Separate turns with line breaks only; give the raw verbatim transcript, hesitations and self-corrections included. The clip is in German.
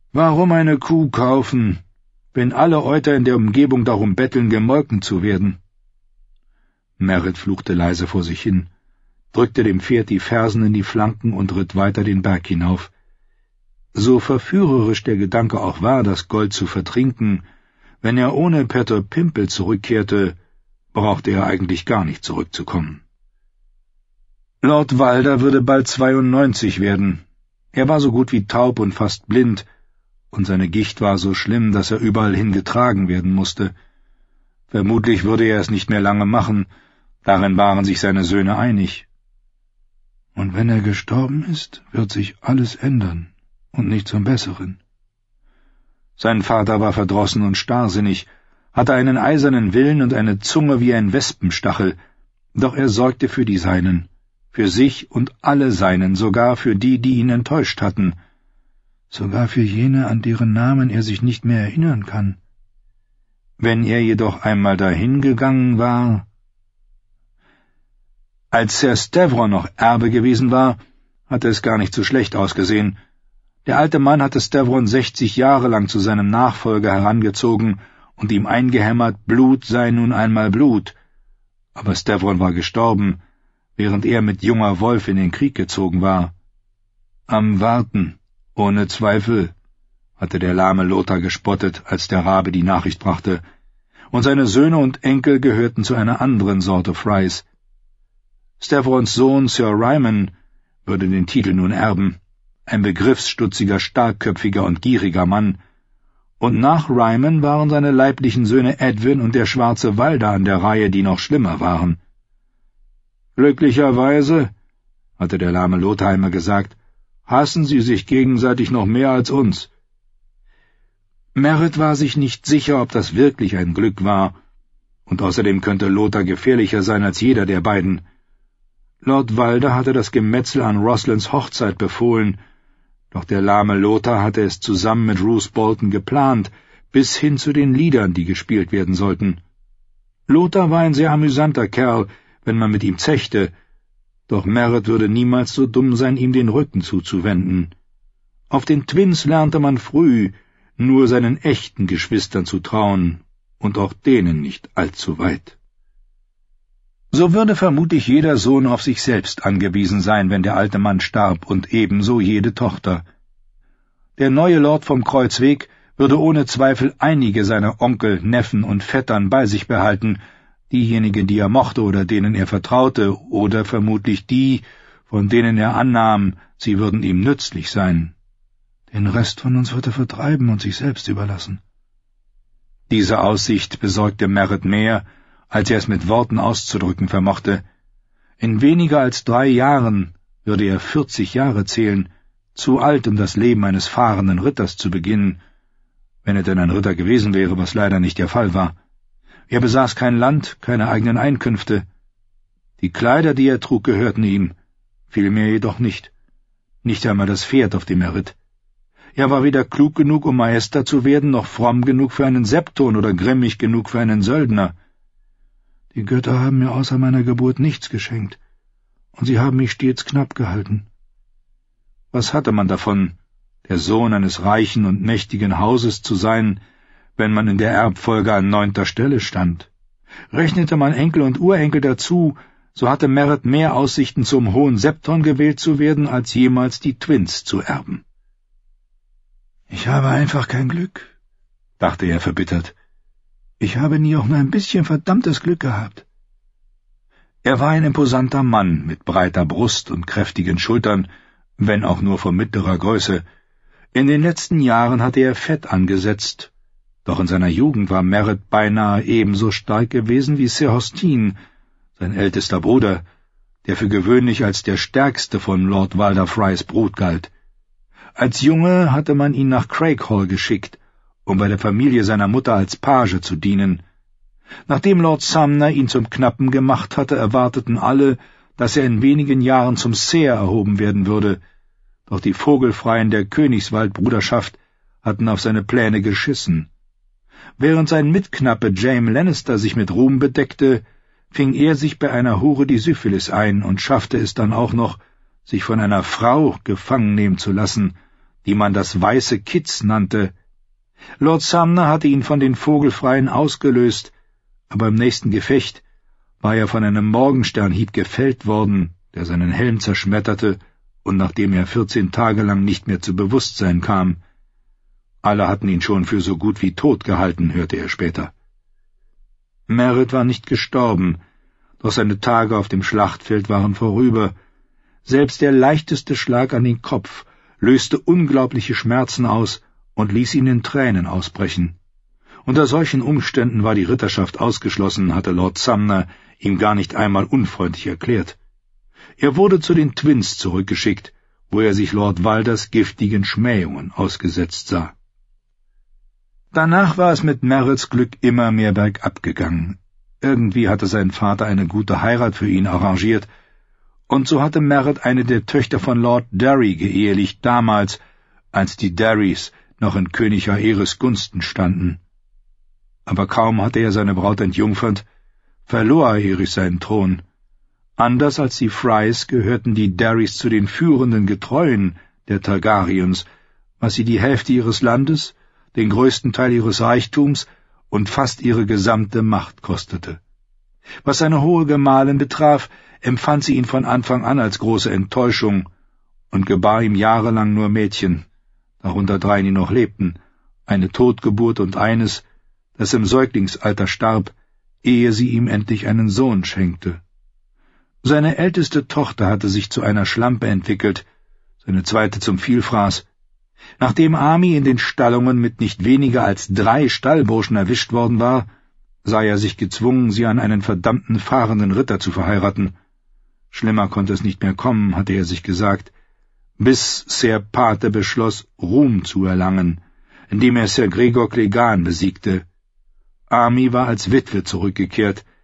»Warum eine Kuh kaufen, wenn alle Euter in der Umgebung darum betteln, gemolken zu werden?« Merritt fluchte leise vor sich hin, drückte dem Pferd die Fersen in die Flanken und ritt weiter den Berg hinauf. So verführerisch der Gedanke auch war, das Gold zu vertrinken, wenn er ohne Peter Pimple zurückkehrte, brauchte er eigentlich gar nicht zurückzukommen. Lord Walder würde bald zweiundneunzig werden. Er war so gut wie taub und fast blind, und seine Gicht war so schlimm, dass er überall hin getragen werden musste. Vermutlich würde er es nicht mehr lange machen, darin waren sich seine Söhne einig. »Und wenn er gestorben ist, wird sich alles ändern, und nicht zum Besseren.« Sein Vater war verdrossen und starrsinnig, hatte einen eisernen Willen und eine Zunge wie ein Wespenstachel, doch er sorgte für die Seinen, für sich und alle Seinen, sogar für die, die ihn enttäuscht hatten, sogar für jene, an deren Namen er sich nicht mehr erinnern kann. Wenn er jedoch einmal dahin gegangen war... Als Sir Stavron noch Erbe gewesen war, hatte es gar nicht so schlecht ausgesehen. Der alte Mann hatte Stavron sechzig Jahre lang zu seinem Nachfolger herangezogen und ihm eingehämmert, Blut sei nun einmal Blut. Aber Stavron war gestorben, während er mit junger Wolf in den Krieg gezogen war. Am Warten, ohne Zweifel, hatte der lahme Lothar gespottet, als der Rabe die Nachricht brachte, und seine Söhne und Enkel gehörten zu einer anderen Sorte Frys. Stavrons Sohn Sir Ryman würde den Titel nun erben, ein begriffsstutziger, starkköpfiger und gieriger Mann, und nach Ryman waren seine leiblichen Söhne Edwin und der schwarze Walder an der Reihe, die noch schlimmer waren. »Glücklicherweise«, hatte der lahme Lothheimer gesagt, »hassen sie sich gegenseitig noch mehr als uns.« Merritt war sich nicht sicher, ob das wirklich ein Glück war, und außerdem könnte Lothar gefährlicher sein als jeder der beiden. Lord Walder hatte das Gemetzel an Roslins Hochzeit befohlen, doch der lahme Lothar hatte es zusammen mit Roose Bolton geplant, bis hin zu den Liedern, die gespielt werden sollten. Lothar war ein sehr amüsanter Kerl, wenn man mit ihm zechte, doch Merritt würde niemals so dumm sein, ihm den Rücken zuzuwenden. Auf den Twins lernte man früh, nur seinen echten Geschwistern zu trauen, und auch denen nicht allzu weit. So würde vermutlich jeder Sohn auf sich selbst angewiesen sein, wenn der alte Mann starb, und ebenso jede Tochter. Der neue Lord vom Kreuzweg würde ohne Zweifel einige seiner Onkel, Neffen und Vettern bei sich behalten, diejenigen, die er mochte oder denen er vertraute, oder vermutlich die, von denen er annahm, sie würden ihm nützlich sein. Den Rest von uns wird er vertreiben und sich selbst überlassen. Diese Aussicht besorgte Merritt mehr, als er es mit Worten auszudrücken vermochte. In weniger als drei Jahren würde er vierzig Jahre zählen, zu alt, um das Leben eines fahrenden Ritters zu beginnen, wenn er denn ein Ritter gewesen wäre, was leider nicht der Fall war. Er besaß kein Land, keine eigenen Einkünfte. Die Kleider, die er trug, gehörten ihm, vielmehr jedoch nicht. Nicht einmal das Pferd, auf dem er ritt. Er war weder klug genug, um Meister zu werden, noch fromm genug für einen Septon oder grimmig genug für einen Söldner. Die Götter haben mir außer meiner Geburt nichts geschenkt, und sie haben mich stets knapp gehalten. Was hatte man davon, der Sohn eines reichen und mächtigen Hauses zu sein, wenn man in der Erbfolge an neunter Stelle stand? Rechnete man Enkel und Urenkel dazu, so hatte Merritt mehr Aussichten, zum hohen Septon gewählt zu werden, als jemals die Twins zu erben. »Ich habe einfach kein Glück«, dachte er verbittert. »Ich habe nie auch nur ein bisschen verdammtes Glück gehabt.« Er war ein imposanter Mann mit breiter Brust und kräftigen Schultern, wenn auch nur von mittlerer Größe. In den letzten Jahren hatte er Fett angesetzt, doch in seiner Jugend war Merritt beinahe ebenso stark gewesen wie Sir Hosteen, sein ältester Bruder, der für gewöhnlich als der stärkste von Lord Walder Frys Brut galt. Als Junge hatte man ihn nach Craighall geschickt, um bei der Familie seiner Mutter als Page zu dienen. Nachdem Lord Sumner ihn zum Knappen gemacht hatte, erwarteten alle, dass er in wenigen Jahren zum Seer erhoben werden würde, doch die Vogelfreien der Königswaldbruderschaft hatten auf seine Pläne geschissen. Während sein Mitknappe Jaime Lannister sich mit Ruhm bedeckte, fing er sich bei einer Hure die Syphilis ein und schaffte es dann auch noch, sich von einer Frau gefangen nehmen zu lassen, die man das weiße Kitz nannte. Lord Sumner hatte ihn von den Vogelfreien ausgelöst, aber im nächsten Gefecht war er von einem Morgensternhieb gefällt worden, der seinen Helm zerschmetterte, und nachdem er vierzehn Tage lang nicht mehr zu Bewusstsein kam. Alle hatten ihn schon für so gut wie tot gehalten, hörte er später. Merritt war nicht gestorben, doch seine Tage auf dem Schlachtfeld waren vorüber. Selbst der leichteste Schlag an den Kopf löste unglaubliche Schmerzen aus und ließ ihn in Tränen ausbrechen. Unter solchen Umständen war die Ritterschaft ausgeschlossen, hatte Lord Sumner ihm gar nicht einmal unfreundlich erklärt. Er wurde zu den Twins zurückgeschickt, wo er sich Lord Walders giftigen Schmähungen ausgesetzt sah. Danach war es mit Merritts Glück immer mehr bergab gegangen. Irgendwie hatte sein Vater eine gute Heirat für ihn arrangiert, und so hatte Merritt eine der Töchter von Lord Derry geehelicht, damals, als die Derrys noch in König Aerys Gunsten standen. Aber kaum hatte er seine Braut entjungfernt, verlor Aerys seinen Thron. Anders als die Frys gehörten die Derrys zu den führenden Getreuen der Targaryens, was sie die Hälfte ihres Landes, den größten Teil ihres Reichtums und fast ihre gesamte Macht kostete. Was seine hohe Gemahlin betraf, empfand sie ihn von Anfang an als große Enttäuschung und gebar ihm jahrelang nur Mädchen, darunter drei, die noch lebten, eine Totgeburt und eines, das im Säuglingsalter starb, ehe sie ihm endlich einen Sohn schenkte. Seine älteste Tochter hatte sich zu einer Schlampe entwickelt, seine zweite zum Vielfraß. Nachdem Ami in den Stallungen mit nicht weniger als drei Stallburschen erwischt worden war, sah er sich gezwungen, sie an einen verdammten fahrenden Ritter zu verheiraten. Schlimmer konnte es nicht mehr kommen, hatte er sich gesagt, bis Ser Pate beschloss, Ruhm zu erlangen, indem er Ser Gregor Clegane besiegte. Ami war als Witwe zurückgekehrt,